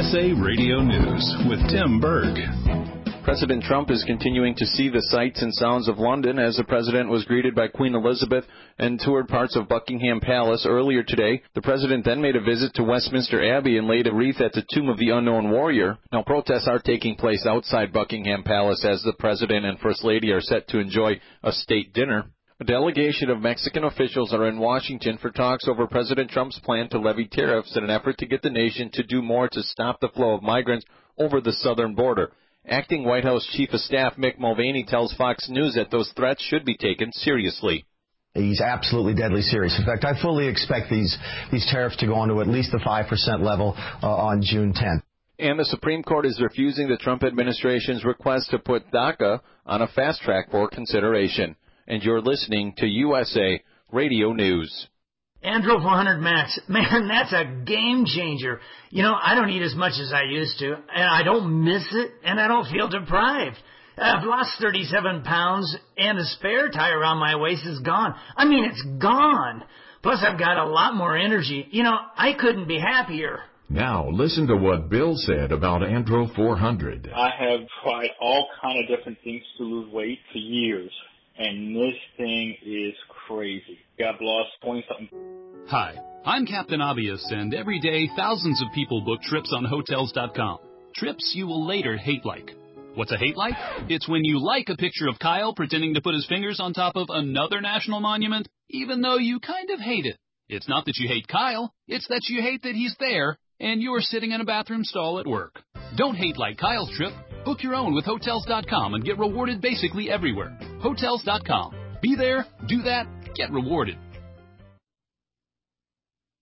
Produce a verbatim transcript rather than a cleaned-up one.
S A Radio News with Tim Berg. President Trump is continuing to see the sights and sounds of London as the president was greeted by Queen Elizabeth and toured parts of Buckingham Palace earlier today. The president then made a visit to Westminster Abbey and laid a wreath at the tomb of the unknown warrior. Now, protests are taking place outside Buckingham Palace as the president and First Lady are set to enjoy a state dinner. A delegation of Mexican officials are in Washington for talks over President Trump's plan to levy tariffs in an effort to get the nation to do more to stop the flow of migrants over the southern border. Acting White House Chief of Staff Mick Mulvaney tells Fox News that those threats should be taken seriously. He's absolutely deadly serious. In fact, I fully expect these these tariffs to go on to at least the five percent level uh, on June tenth. And the Supreme Court is refusing the Trump administration's request to put DACA on a fast track for consideration. And you're listening to U S A Radio News. Andro four hundred Max, man, that's a game changer. You know, I don't eat as much as I used to, and I don't miss it, and I don't feel deprived. I've lost thirty-seven pounds, and the spare tie around my waist is gone. I mean, it's gone. Plus, I've got a lot more energy. You know, I couldn't be happier. Now, listen to what Bill said about Andro four hundred. I have tried all kind of different things to lose weight for years, and this thing is crazy. I've lost twenty-something. Hi, I'm Captain Obvious, and every day thousands of people book trips on Hotels dot com. Trips you will later hate like. What's a hate like? It's when you like a picture of Kyle pretending to put his fingers on top of another national monument, even though you kind of hate it. It's not that you hate Kyle, it's that you hate that he's there, and you're sitting in a bathroom stall at work. Don't hate like Kyle's trip. Book your own with Hotels dot com and get rewarded basically everywhere. Hotels dot com. Be there, do that, get rewarded.